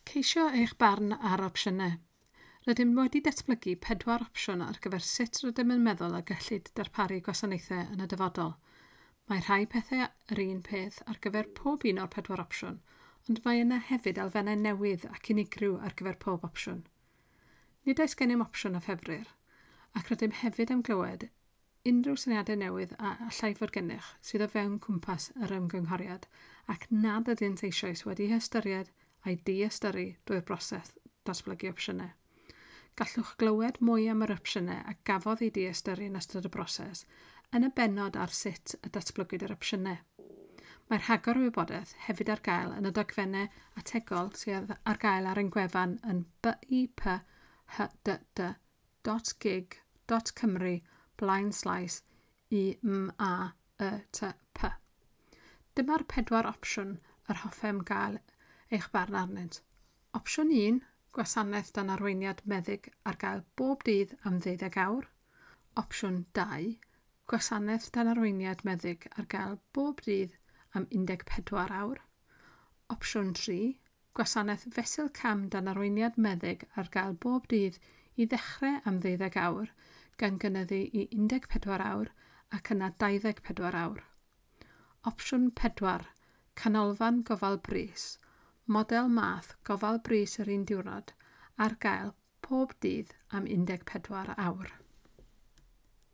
Ceisio eich barn ar opsiynau. Rydym wedi datblygu 4 opsiwn ar gyfer sut rydym yn meddwl y gellid darparu gwasanaethau yn y dyfodol. Mae rhai pethau yr un peth ar gyfer pob un o'r 4 opsiwn, ond mae yna hefyd elfennau newydd ac unigryw ar gyfer pob opsiwn. Nid oes gennym opsiwn a ffefryn, ac rydym hefyd am glywed unrhyw syniadau newydd a allai fod gennych sydd o fewn cwmpas yr ymgynghoriad, ac nad ydynt eisoes wedi hystyried a'i di-ystyru drwy'r broses datblygu opsiynau. Gallwch glywed mwy am yr opsiynau a gafodd ei di-ystyru yn ystod y broses yn y bennod ar sut y datblygwyd yr opsiynau. Mae'r rhagor o wybodaeth hefyd ar gael yn y dogfennau ategol sydd ar gael ar ein gwefan yn biphydd.gig.cymru/IMAETP. Dyma'r 4 opsiwn yr hoffem gael eich barn arnynt. Opsiwn 1, gwasanaeth dan arweiniad meddyg ar gael bob dydd am 12 awr. Opsiwn 2, gwasanaeth dan arweiniad meddyg ar gael bob dydd am 14 awr. Opsiwn 3, gwasanaeth fesul cam dan arweiniad meddyg ar gael bob dydd i ddechrau am 12 awr, gan gynyddu i 14 awr ac yna 24 awr. Opsiwn 4, canolfan gofal brys, model math gofal brys yr un diwrnod, ar gael pob dydd am 14 awr.